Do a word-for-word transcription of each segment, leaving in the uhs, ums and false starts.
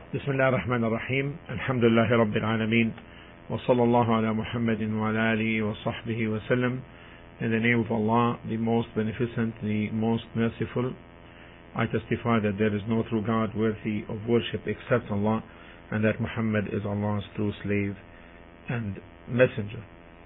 بسم الله الرحمن الرحيم الحمد لله رب العالمين وصلى الله على محمد وعلى آله وصحبه وسلم. In the name of Allah, the most beneficent, the most merciful, I testify that there is no true God worthy of worship except Allah, and that Muhammad is Allah's true slave and messenger.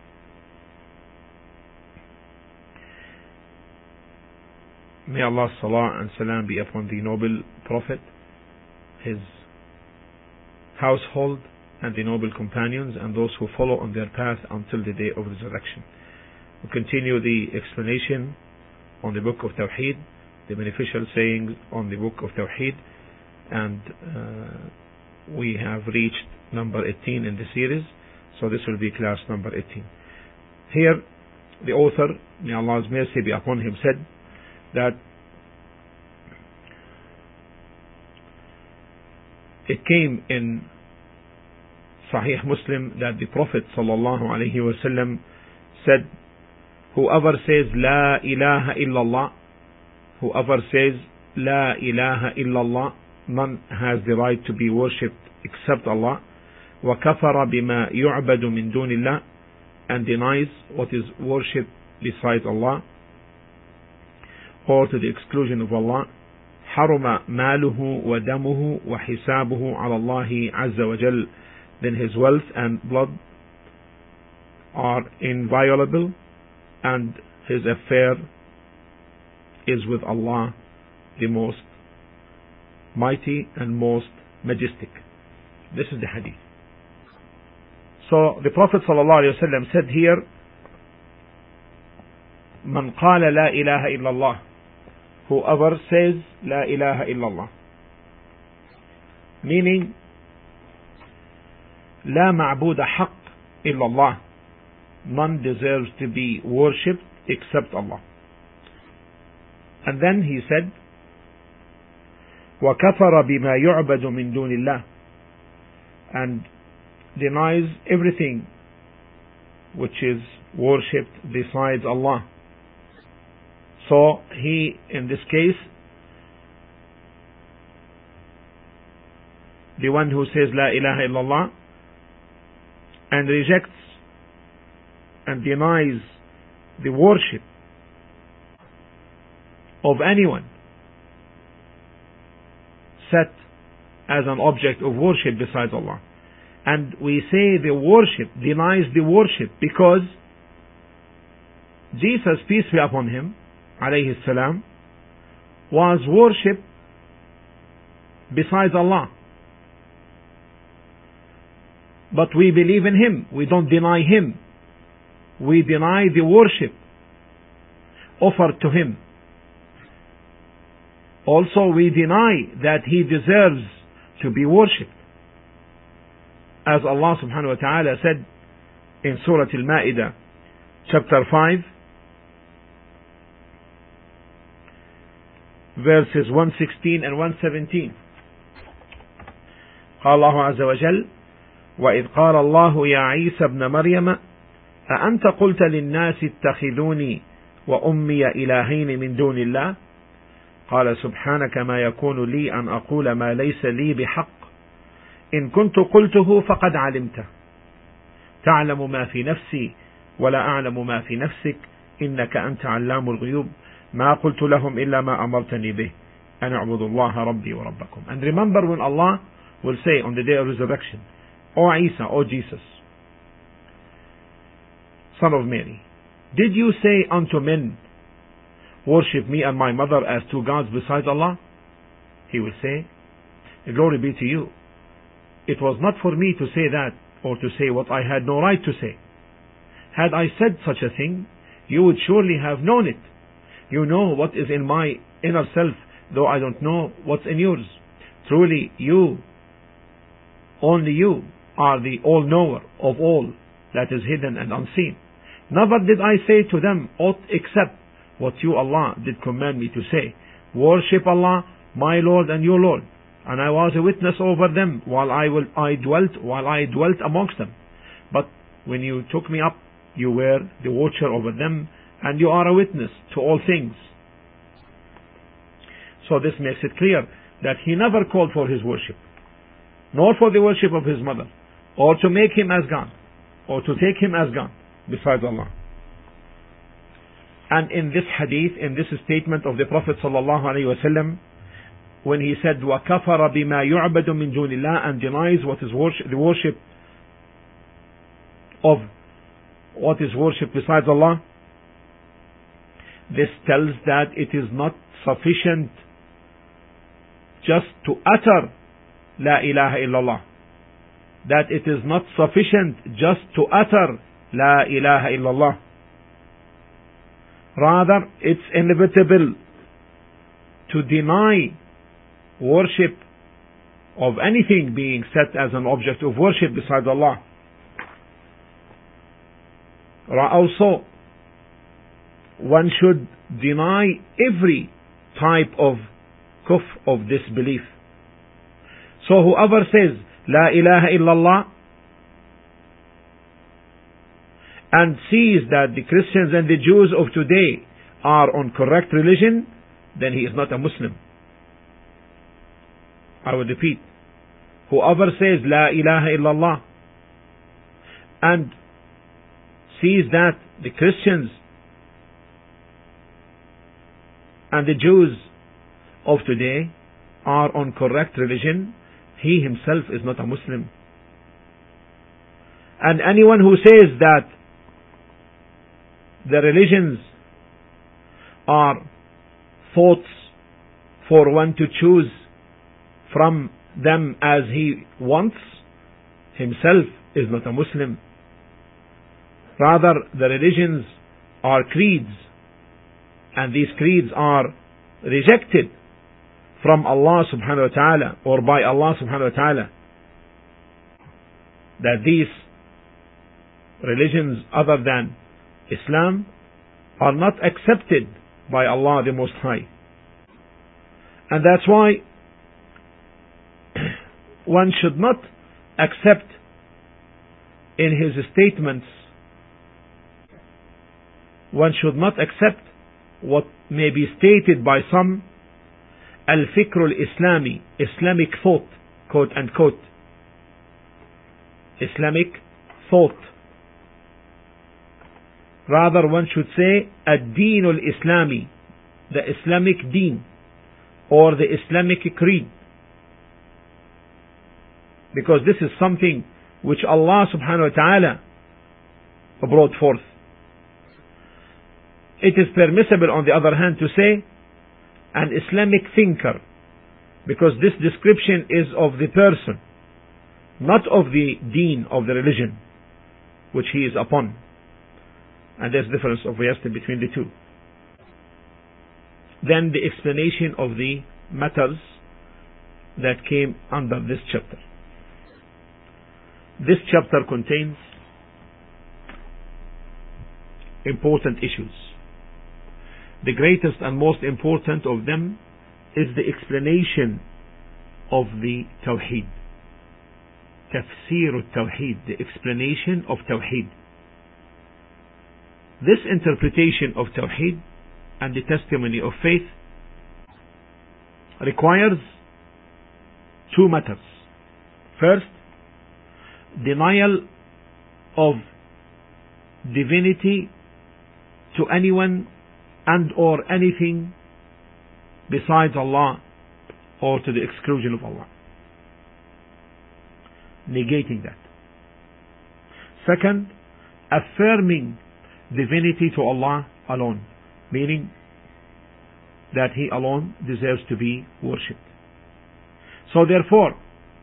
May Allah's salah and salam be upon the noble Prophet, his household, and the noble companions, and those who follow on their path until the day of resurrection. We continue the explanation on the book of Tawheed, the beneficial sayings on the book of Tawheed, and uh, we have reached number eighteen in the series, so this will be class number eighteen. Here, the author, may Allah's mercy be upon him, said that it came in Sahih Muslim that the Prophet sallallahu alaihi wasallam said, whoever says La ilaha illallah, whoever says La ilaha illallah, none has the right to be worshipped except Allah, وَكَفَرَ بِمَا يُعْبَدُ مِن دُونِ اللَّهِ, and denies what is worshipped besides Allah, or to the exclusion of Allah, حَرُمَ مَالُهُ وَدَمُهُ وَحِسَابُهُ عَلَى اللَّهِ عَزَّ وَجَلَّ, then his wealth and blood are inviolable, and his affair is with Allah, the most mighty and most majestic. This is the hadith. So the Prophet ﷺ said here, Man qala la ilaha illallah, whoever says La ilaha illallah, meaning La ma'buda haqq illallah, none deserves to be worshipped except Allah. And then he said, وَكَفَرَ بِمَا يُعْبَدُ مِن دُونِ اللَّهِ, and denies everything which is worshipped besides Allah. So he, in this case, the one who says La ilaha illallah and rejects and denies the worship of anyone set as an object of worship besides Allah. And we say the worship, denies the worship, because Jesus, peace be upon him, alayhi salam, was worshipped besides Allah. But we believe in him, we don't deny him. We deny the worship offered to him. Also, we deny that he deserves to be worshipped. As Allah subhanahu wa ta'ala said in Surah Al-Ma'idah, chapter five, verses one sixteen and one seventeen. قال الله عز وجل وإذ قال الله يا عيسى ابن مريم أأنت قلت للناس اتخذوني وأمي إلهين من دون الله قال سبحانك ما يكون لي أن أقول ما ليس لي بحق إن كنت قلته فقد علمته تعلم ما في نفسي ولا أعلم ما في نفسك إنك أنت علام الغيوب ما قلت لهم إلا ما أمرتني به أن أعبدوا الله ربي وربكم. And remember when Allah will say on the day of resurrection, O Isa, O Jesus, son of Mary, did you say unto men, worship me and my mother as two gods besides Allah? He will say, glory be to you. It was not for me to say that, or to say what I had no right to say. Had I said such a thing, you would surely have known it. You know what is in my inner self, though I don't know what's in yours. Truly you, only you, are the all-knower of all that is hidden and unseen. Never did I say to them aught except what you, Allah, did command me to say. Worship Allah, my Lord and your Lord. And I was a witness over them while I will I dwelt while I dwelt amongst them. But when you took me up, you were the watcher over them, and you are a witness to all things. So this makes it clear that he never called for his worship. nor for the worship of his mother, or to make him as God, or to take him as God besides Allah. And in this hadith, in this statement of the Prophet sallallahu alaihi wasallam, when he said وَكَفَرَ بِمَا يُعْبَدُ مِن دُونِ اللَّهِ, and denies what is worship, the worship of what is worship besides Allah, this tells that it is not sufficient just to utter La ilaha illallah, that it is not sufficient just to utter La ilaha illallah. Rather, it's inevitable to deny worship of anything being set as an object of worship besides Allah. Also, one should deny every type of kufr, of disbelief. So whoever says La ilaha illallah and sees that the Christians and the Jews of today are on correct religion, then he is not a Muslim. I will repeat. Whoever says La ilaha illallah and sees that the Christians and the Jews of today are on correct religion, he himself is not a Muslim. And anyone who says that the religions are thoughts for one to choose from them as he wants, himself is not a Muslim. Rather, the religions are creeds, and these creeds are rejected from Allah subhanahu wa ta'ala, or by Allah subhanahu wa ta'ala. That these religions other than Islam are not accepted by Allah the Most High. And that's why one should not accept in his statements, one should not accept what may be stated by some al-fikr al-Islami, Islamic thought, quote unquote, Islamic thought. Rather, one should say ad-din al-Islami, the Islamic deen, or the Islamic creed, because this is something which Allah subhanahu wa ta'ala brought forth. It is permissible, on the other hand, to say an Islamic thinker, because this description is of the person, not of the deen, of the religion which he is upon. And there's difference, obviously, between the two. Then the explanation of the matters that came under this chapter. This chapter contains important issues. The greatest and most important of them is the explanation of the Tawheed. Tafsir al-Tawheed, the explanation of Tawheed. This interpretation of Tawheed and the testimony of faith requires two matters. First, denial of divinity to anyone and or anything besides Allah, or to the exclusion of Allah. Negating that. Second, affirming divinity to Allah alone, meaning that He alone deserves to be worshipped. So therefore,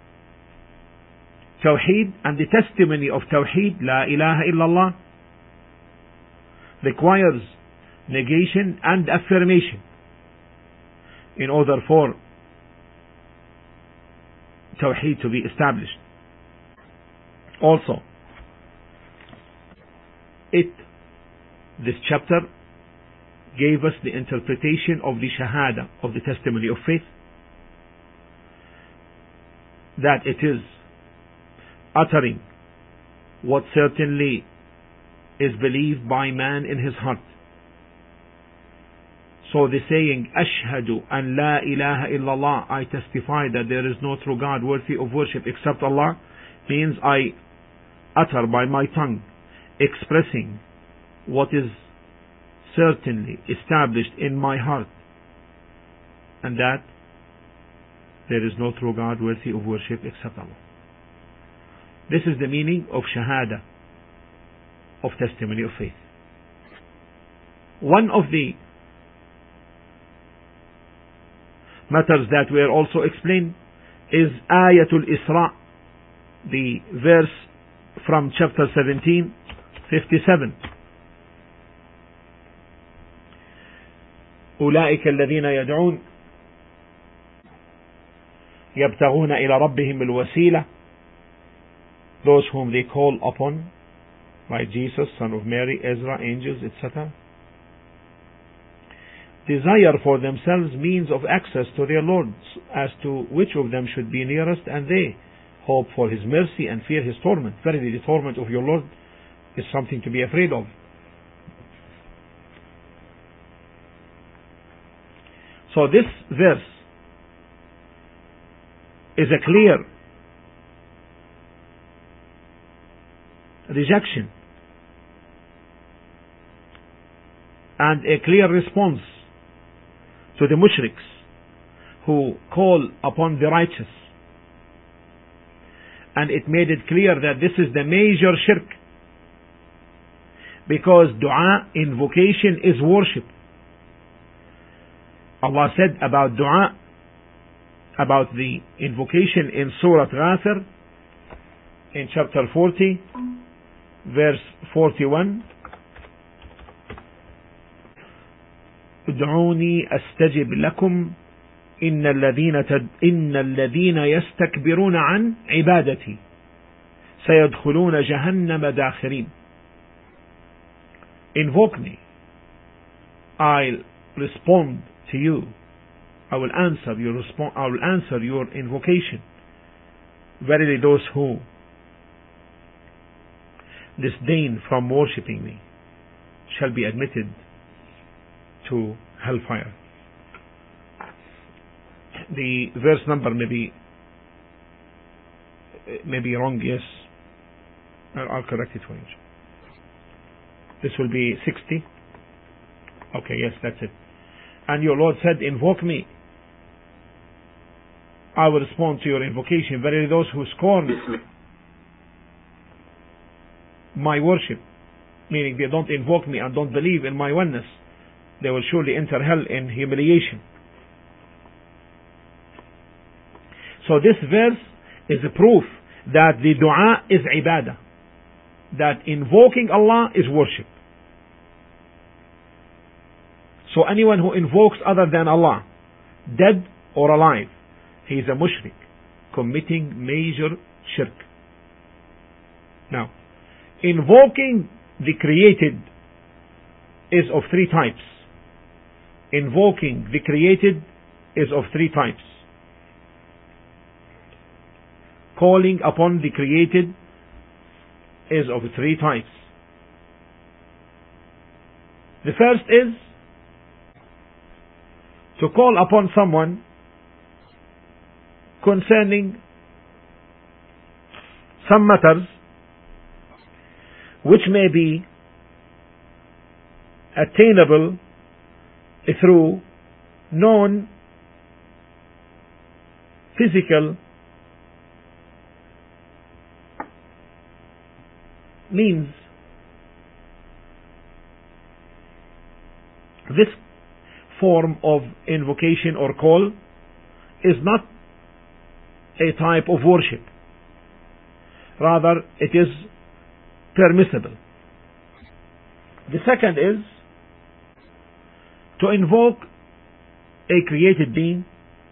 Tawheed and the testimony of Tawheed, La ilaha illallah, requires negation and affirmation in order for Tawheed to be established. Also, it, this chapter, gave us the interpretation of the Shahada, of the testimony of faith, that it is uttering what certainly is believed by man in his heart. So the saying, Ashhadu an la ilaha illallah, I testify that there is no true God worthy of worship except Allah, means I utter by my tongue, expressing what is certainly established in my heart, and that there is no true God worthy of worship except Allah. This is the meaning of Shahada, of testimony of faith. One of the matters that were also explained is Ayatul Isra, the verse from chapter seventeen, fifty-seven. أولئك الذين يدعون يبتغون إلى ربهم الوسيلة, those whom they call upon, like Jesus, son of Mary, Ezra, angels, et cetera, desire for themselves means of access to their Lord, as to which of them should be nearest, and they hope for His mercy and fear His torment. Verily, the torment of your Lord is something to be afraid of. So this verse is a clear rejection and a clear response to the mushriks who call upon the righteous. And it made it clear that this is the major shirk, because dua, invocation, is worship. Allah said about dua, about the invocation in Surah Ghafir, in chapter forty, verse forty-one, ادعوني أستجب لكم إن الذين تد إن الذين يستكبرون عن عبادتي سيدخلون جهنم داخرين. Invoke me, I'll respond to you. I will answer your response. I will answer your invocation. Verily, those who disdain from worshipping me shall be admitted to hellfire. The verse number may be may be wrong. Yes, I'll correct it for you. This will be sixty. Okay, yes, that's it. And your Lord said, invoke me, I will respond to your invocation. Verily, those who scorn my worship, meaning they don't invoke me and don't believe in my oneness, they will surely enter hell in humiliation. So this verse is a proof that the dua is ibadah, that invoking Allah is worship. So anyone who invokes other than Allah, dead or alive, he is a mushrik, committing major shirk. Now, invoking the created is of three types. Invoking the created is of three types. Calling upon the created is of three types. The first is to call upon someone concerning some matters which may be attainable through known physical means. This form of invocation or call is not a type of worship. Rather, it is permissible. The second is to invoke a created being,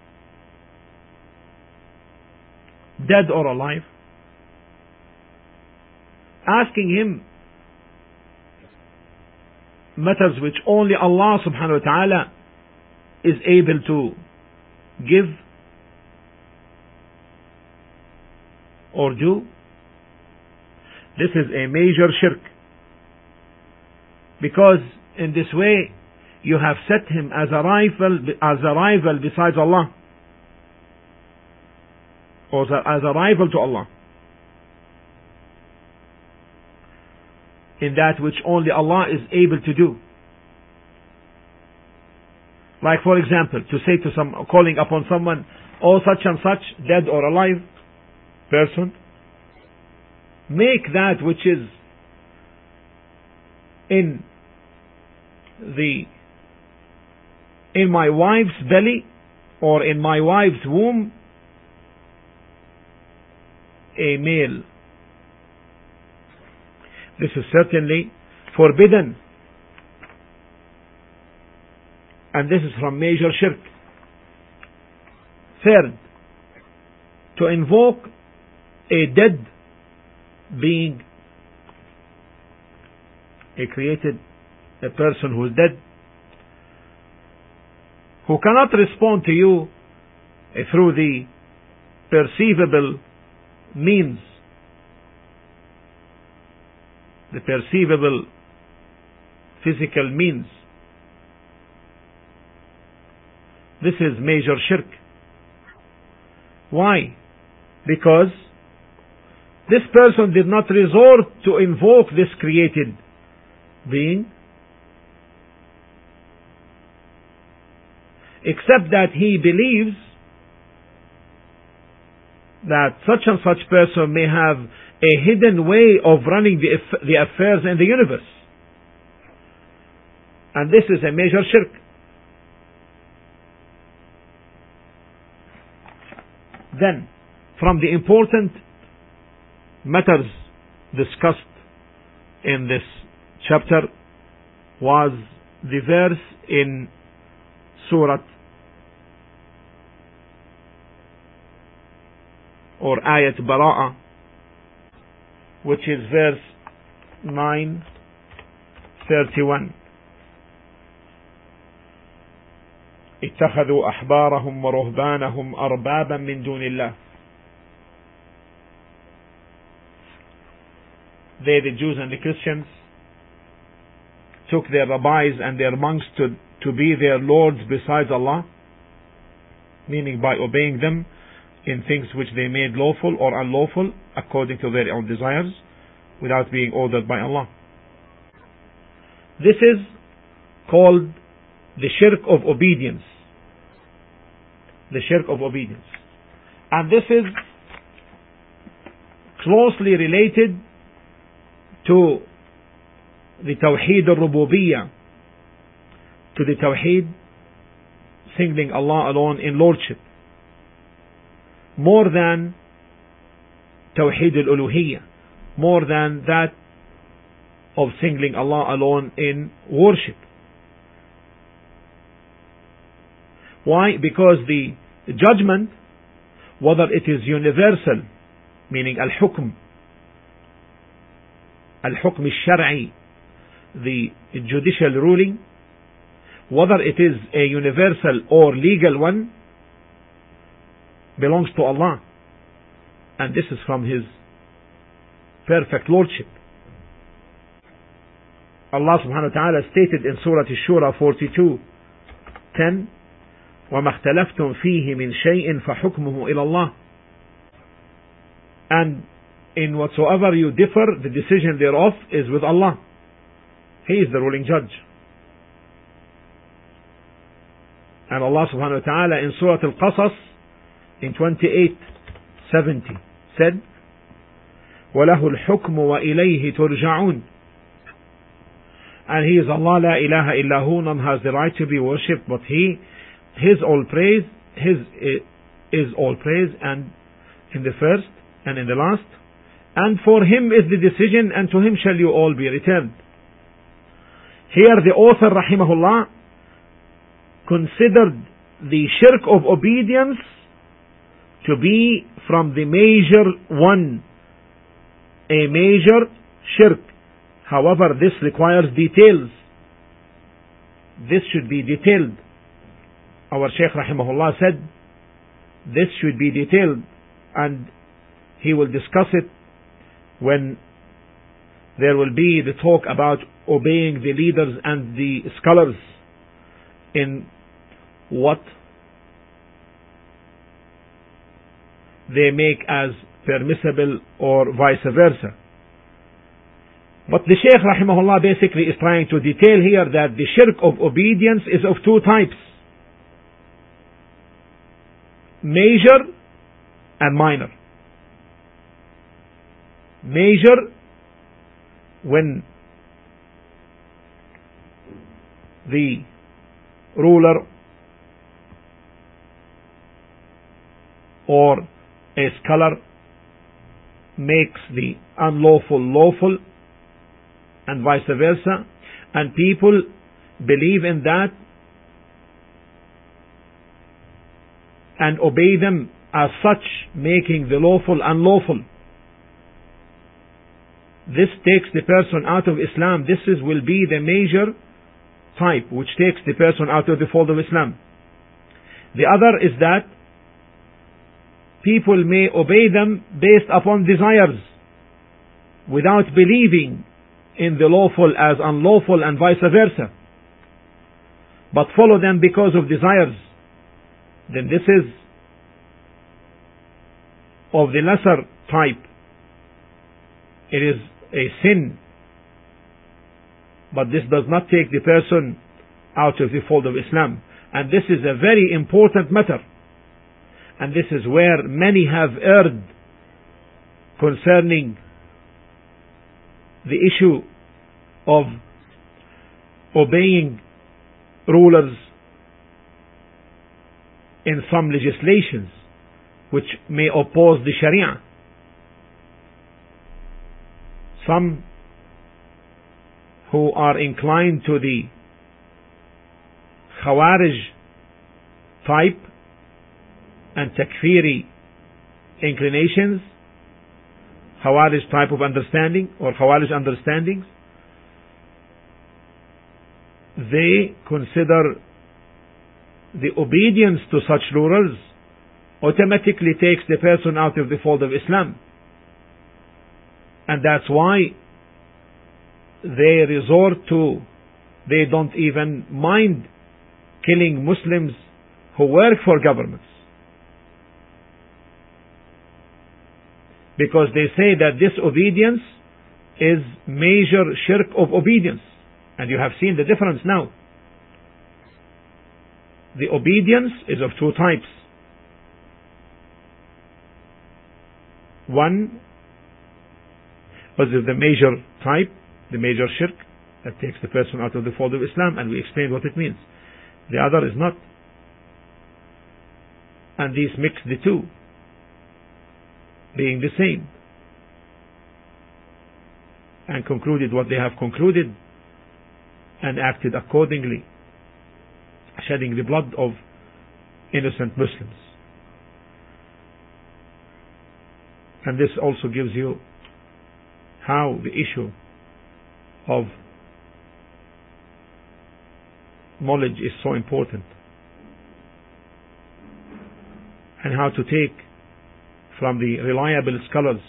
dead or alive, asking him matters which only Allah subhanahu wa ta'ala is able to give or do. This is a major shirk, because in this way you have set him as a rival, as a rival besides Allah, or as a rival to Allah, in that which only Allah is able to do. Like, for example, to say to some, calling upon someone, oh such and such, dead or alive person, make that which is in the in my wife's belly or in my wife's womb a male. This is certainly forbidden, and this is from major shirk. Third, to invoke a dead being, a created, a person who is dead, who cannot respond to you through the perceivable means, the perceivable physical means. This is major shirk. Why? Because this person did not resort to invoke this created being, except that he believes that such and such person may have a hidden way of running the, aff- the affairs in the universe. And this is a major shirk. Then, from the important matters discussed in this chapter was the verse in Surah or Ayat Bara'ah, which is verse nine thirty-one. اتخذوا أحبارهم ورهبانهم أربابا من دون الله. They, the Jews and the Christians, took their rabbis and their monks to, to be their lords besides Allah, meaning by obeying them in things which they made lawful or unlawful according to their own desires, without being ordered by Allah. This is called the shirk of obedience. The shirk of obedience. And this is closely related to the Tawheed al-Rububiyyah, to the Tawheed, singling Allah alone in lordship, more than Tawheed al-Uluhiyyah, more than that of singling Allah alone in worship. Why? Because the judgment, whether it is universal, meaning al-hukm, al-hukm al-shar'i, the judicial ruling, whether it is a universal or legal one, belongs to Allah. And this is from His perfect lordship. Allah subhanahu wa ta'ala stated in Surah Ash-Shura forty-two ten, وَمَا اخْتَلَفْتُمْ فِيهِ مِنْ شَيْءٍ فَحُكْمُهُ إِلَى اللَّهِ. And in whatsoever you differ, the decision thereof is with Allah. He is the ruling judge. And Allah subhanahu wa ta'ala in Surah Al-Qasas in twenty-eight seventy said, وَلَهُ الْحُكْمُ وَإِلَيْهِ تُرْجَعُونَ. And He is Allah, la ilaha illa hu, none has the right to be worshipped but He. His all praise, His is all praise, and in the first and in the last, and for Him is the decision, and to Him shall you all be returned. Here the author rahimahullah considered the shirk of obedience to be from the major one, a major shirk. However, this requires details. This should be detailed. Our Shaykh rahimahullah said this should be detailed, and he will discuss it when there will be the talk about obeying the leaders and the scholars in what they make as permissible or vice versa. But the Shaykh rahimahullah basically is trying to detail here that the shirk of obedience is of two types: major and minor. Major, when the ruler or a scholar makes the unlawful lawful, and vice versa, and people believe in that and obey them as such, making the lawful unlawful. This takes the person out of Islam. This is, will be the major type, which takes the person out of the fold of Islam. The other is that people may obey them based upon desires, without believing in the lawful as unlawful and vice versa, but follow them because of desires. Then this is of the lesser type. It is a sin, but this does not take the person out of the fold of Islam. And this is a very important matter, and this is where many have erred concerning the issue of obeying rulers in some legislations which may oppose the Sharia. Some who are inclined to the Khawarij type and Takfiri inclinations, Khawarij type of understanding or Khawarij understandings, they consider the obedience to such rulers automatically takes the person out of the fold of Islam. And that's why they resort to, they don't even mind killing Muslims who work for governments, because they say that this obedience is major shirk of obedience. And you have seen the difference now. The obedience is of two types. One was the major type, the major shirk, that takes the person out of the fold of Islam, and we explained what it means. The other is not. And these mix the two, being the same, and concluded what they have concluded, and acted accordingly, shedding the blood of innocent Muslims. And this also gives you how the issue of knowledge is so important, and how to take from the reliable scholars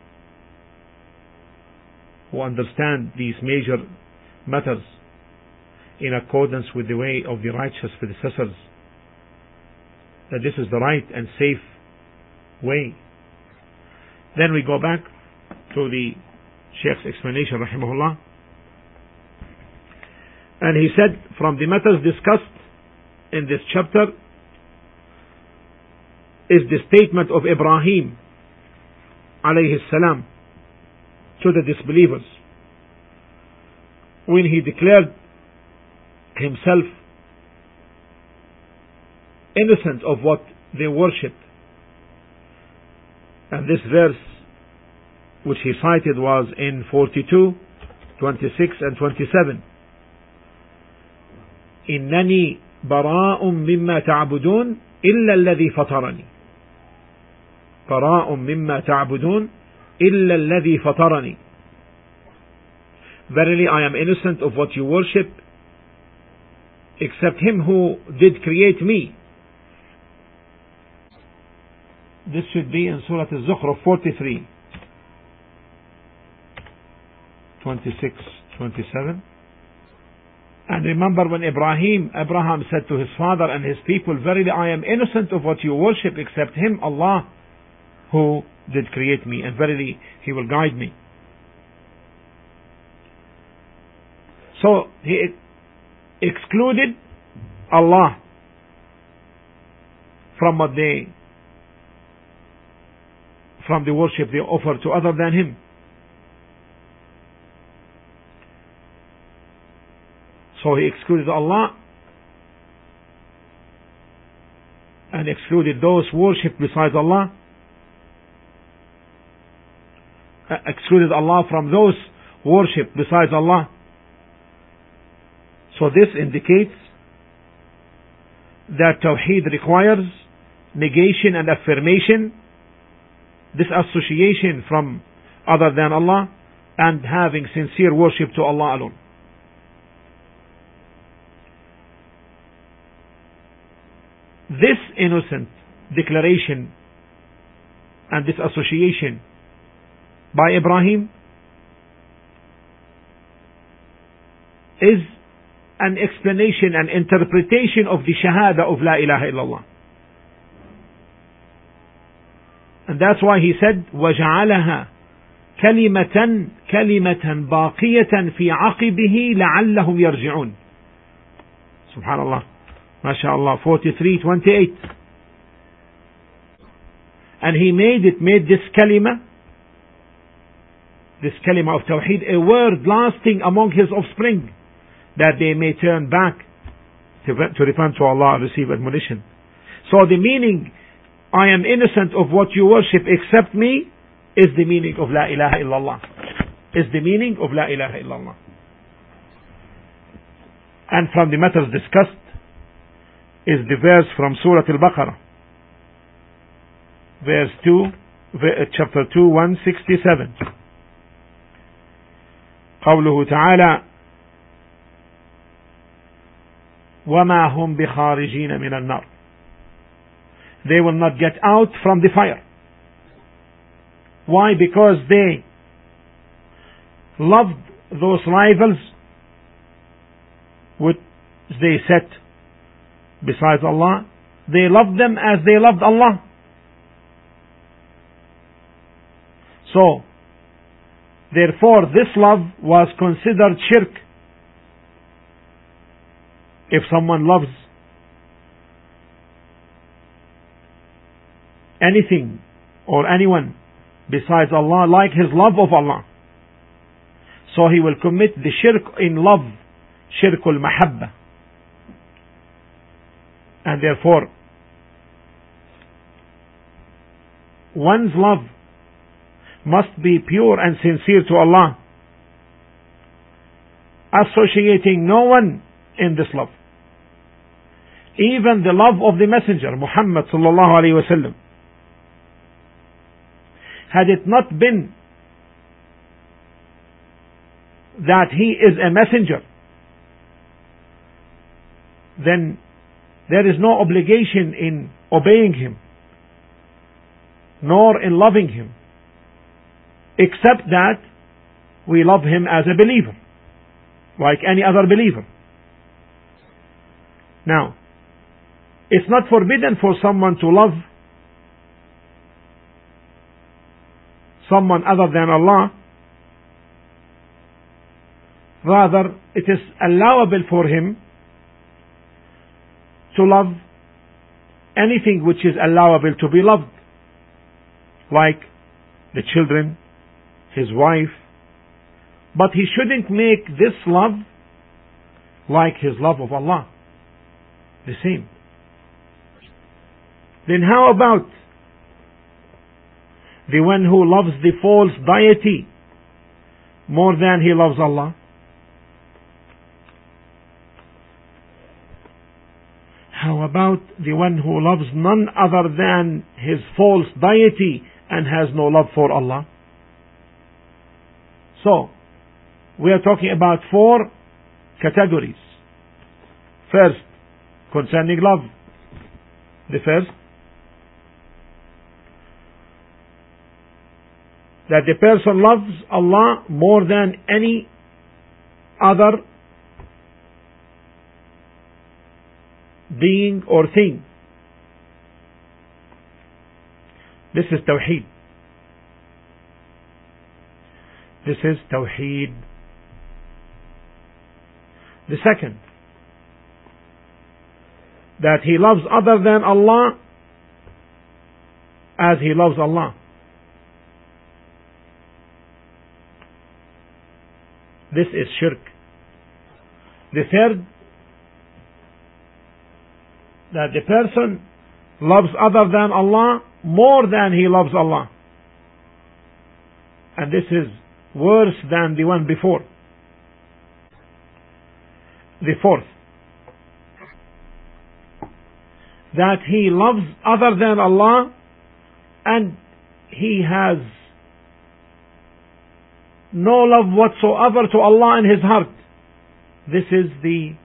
who understand these major matters in accordance with the way of the righteous predecessors, that this is the right and safe way. Then we go back to the Sheikh's explanation, rahimahullah, and he said, from the matters discussed in this chapter is the statement of Ibrahim alayhi salam to the disbelievers when he declared himself innocent of what they worship. And this verse which he cited was in forty-two, twenty-six and twenty-seven. إنني براء مما تعبدون إلا الذي فطرني براء مما تعبدون إلا الذي فطرني. Verily I am innocent of what you worship except him who did create me. This should be in Surah Al-Zukhruf forty-three, twenty-six, twenty-seven. And remember when Ibrahim, Abraham said to his father and his people, verily I am innocent of what you worship except him, Allah, who did create me, and verily he will guide me. So he excluded Allah from what they, from the worship they offer to other than him. So he excluded Allah and excluded those worshipped besides Allah, uh, excluded Allah from those worshipped besides Allah. So this indicates that Tawheed requires negation and affirmation, disassociation from other than Allah, and having sincere worship to Allah alone. This innocent declaration and disassociation by Ibrahim is an explanation and interpretation of the Shahada of La ilaha illallah. And that's why he said, وَجَعَلَهَا كَلِمَةً كَلِمَةً بَاقِيَةً فِي عَقِبِهِ لَعَلَّهُمْ يَرْجِعُونَ. Subhanallah. MashaAllah, forty-three twenty-eight. And he made it, made this kalima, this kalima of Tawheed, a word lasting among his offspring, that they may turn back to, to repent to Allah and receive admonition. So the meaning, I am innocent of what you worship except me, is the meaning of La ilaha illallah. Is the meaning of La ilaha illallah. And from the matters discussed is the verse from Surah Al-Baqarah, verse two, chapter two, one sixty-seven. قوله تعالى وما هم بخارجين من النار. They will not get out from the fire. Why? Because they loved those rivals which they set besides Allah. They loved them as they loved Allah. So, therefore, this love was considered shirk. If someone loves anything or anyone besides Allah like his love of Allah, so he will commit the shirk in love, shirkul mahabba. And therefore, one's love must be pure and sincere to Allah, associating no one in this love. Even the love of the Messenger, Muhammad sallallahu alaihi wasallam. Had it not been that he is a messenger, then there is no obligation in obeying him, nor in loving him, except that we love him as a believer, like any other believer. Now, it's not forbidden for someone to love someone other than Allah. Rather, it is allowable for him to love anything which is allowable to be loved, like the children, his wife, but he shouldn't make this love like his love of Allah, the same. Then how about the one who loves the false deity more than he loves Allah? How about the one who loves none other than his false deity and has no love for Allah? So, we are talking about four categories. First, concerning love. The first, that the person loves Allah more than any other being or thing. This is Tawheed. This is Tawheed. The second, that he loves other than Allah as he loves Allah. This is shirk. The third, that the person loves other than Allah more than he loves Allah. And this is worse than the one before. The fourth, that he loves other than Allah and he has no love whatsoever to Allah in his heart. This is the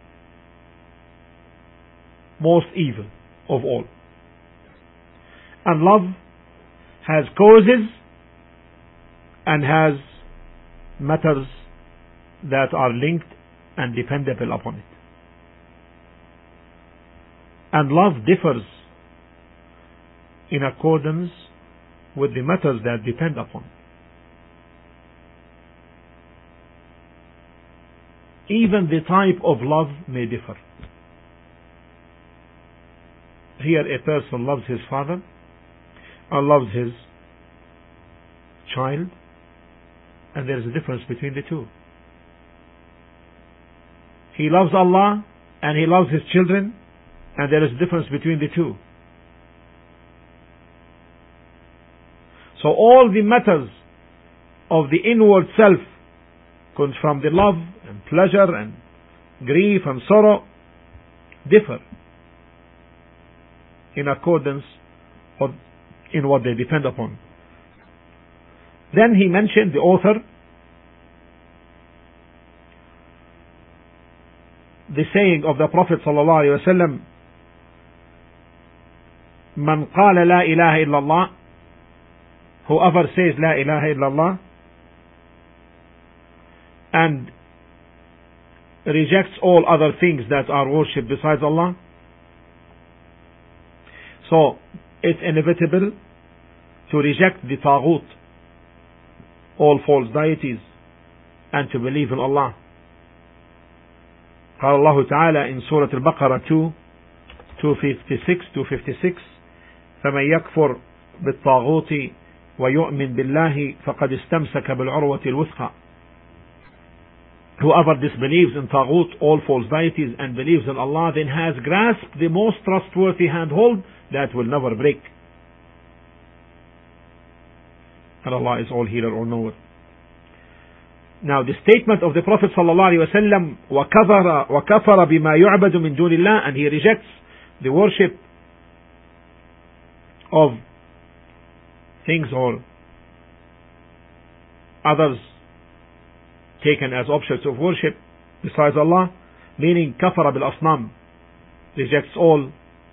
most evil of all. And love has causes and has matters that are linked and dependable upon it. And love differs in accordance with the matters that depend upon it. Even the type of love may differ. Here a person loves his father and loves his child, and there is a difference between the two. He loves Allah and he loves his children, and there is a difference between the two. So all the matters of the inward self comes from the love and pleasure and grief and sorrow differ in accordance with in what they depend upon. Then he mentioned, the author, the saying of the Prophet sallallahu alaihi wasallam, "Man qala la ilaha illallah," whoever says la ilaha illallah and rejects all other things that are worshipped besides Allah. So it's inevitable to reject the Taghut, all false deities, and to believe in Allah. قال الله تعالى in Surah Al-Baqarah two, two fifty-six, two fifty-six, فمن يكفر بالطاغوت ويؤمن بالله فقد استمسك بالعروة الوثقى. Whoever disbelieves in Taghut, all false deities, and believes in Allah, then has grasped the most trustworthy handhold that will never break. And Allah is all hearer, all knower. Now the statement of the Prophet sallallahu alaihi wasallam, وَكَفَرَ وَكَفَرَ بِمَا يُعْبَدُ مِن دُونِ اللَّهِ, and he rejects the worship of things or others taken as objects of worship besides Allah, meaning kafara bil asnam, rejects all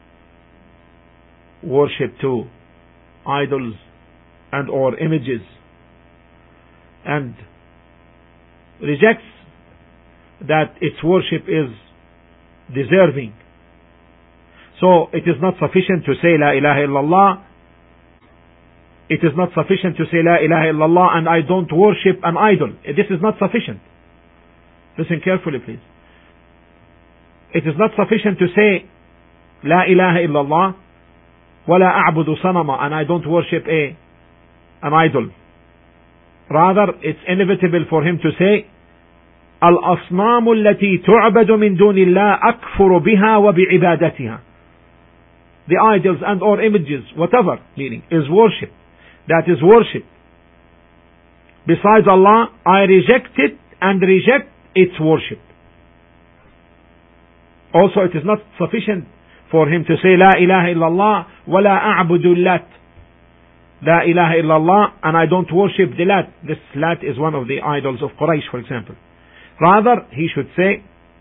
worship to idols and or images, and rejects that its worship is deserving. So it is not sufficient to say la ilaha illallah. It is not sufficient to say la ilaha illallah and I don't worship an idol. This is not sufficient. Listen carefully, please. It is not sufficient to say la ilaha illallah wala a'budu sanama, and I don't worship a an idol. Rather, it's inevitable for him to say al-asnamu allati tu'badu min dunillah akfuru biha wa bi'ibadatiha. The idols and or images, whatever meaning, is worship. That is worship besides Allah, I reject it and reject its worship. Also, it is not sufficient for him to say la ilaha illallah wa la a'budu lat. La ilaha illallah and I don't worship the Lat. This Lat is one of the idols of Quraysh, for example. Rather, he should say,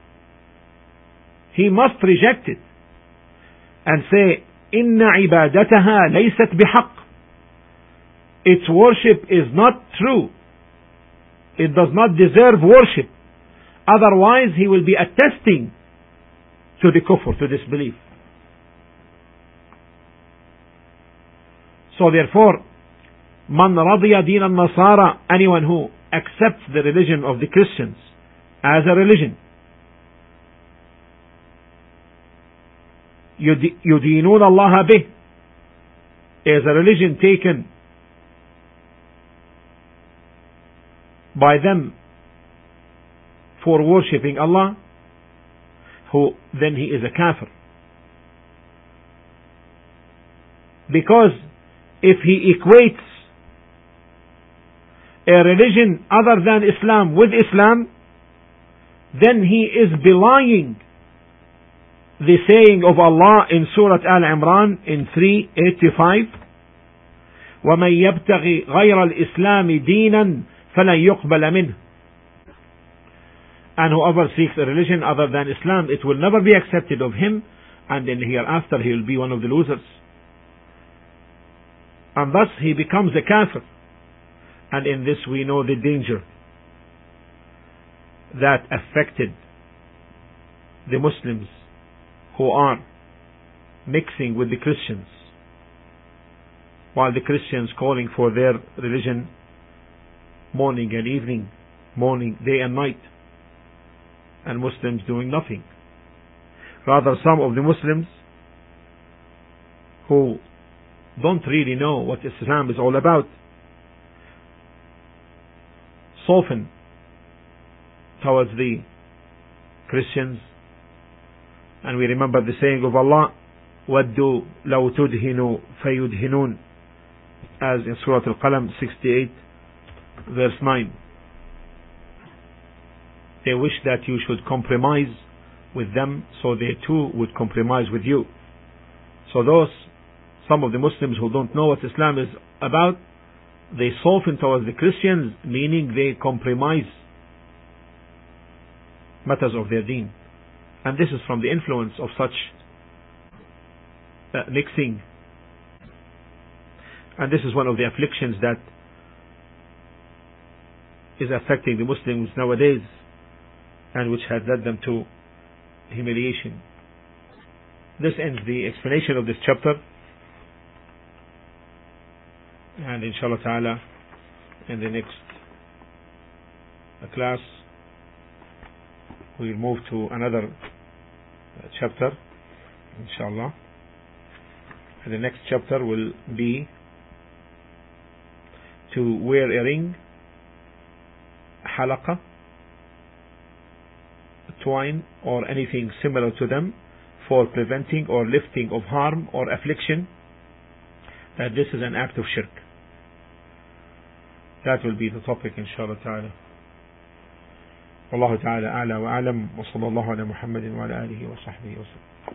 he must reject it and say, inna ibadataha laysat bihaq. Its worship is not true. It does not deserve worship. Otherwise, he will be attesting to the kufr, to disbelief. So therefore, man radiya din al-Nasara, anyone who accepts the religion of the Christians as a religion, يدينون الله به, is a religion taken by them for worshipping Allah, who then he is a kafir. Because if he equates a religion other than Islam with Islam, then he is belying the saying of Allah in Surah Al-Imran in three eighty-five, وَمَنْ يَبْتَغِ غَيْرَ الْإِسْلَامِ دِينًا فَلَنْ يُقْبَلَ مِنْهُ. And whoever seeks a religion other than Islam, it will never be accepted of him, and in hereafter he will be one of the losers. And thus he becomes a kafir. And in this we know the danger that affected the Muslims who are mixing with the Christians, while the Christians calling for their religion morning and evening, morning, day and night, and Muslims doing nothing. Rather, some of the Muslims who don't really know what Islam is all about soften towards the Christians. And we remember the saying of Allah, وَدُّوا لَوْ تُدْهِنُوا فَيُدْهِنُونَ, as in Surah Al-Qalam sixty-eight verse nine. They wish that you should compromise with them, so they too would compromise with you. So those, some of the Muslims who don't know what Islam is about, they soften towards the Christians, meaning they compromise matters of their deen. And this is from the influence of such uh, mixing. And this is one of the afflictions that is affecting the Muslims nowadays, and which has led them to humiliation. This ends the explanation of this chapter, and inshallah ta'ala in the next class we'll move to another chapter, inshallah. And the next chapter will be to wear a ring, halaqa, twine, or anything similar to them for preventing or lifting of harm or affliction, that this is an act of shirk. That will be the topic, inshallah ta'ala. Wallahu ta'ala a'la wa a'lam, wa sallallahu ala Muhammadin wa ala alihi wa sahbihi wa sallam.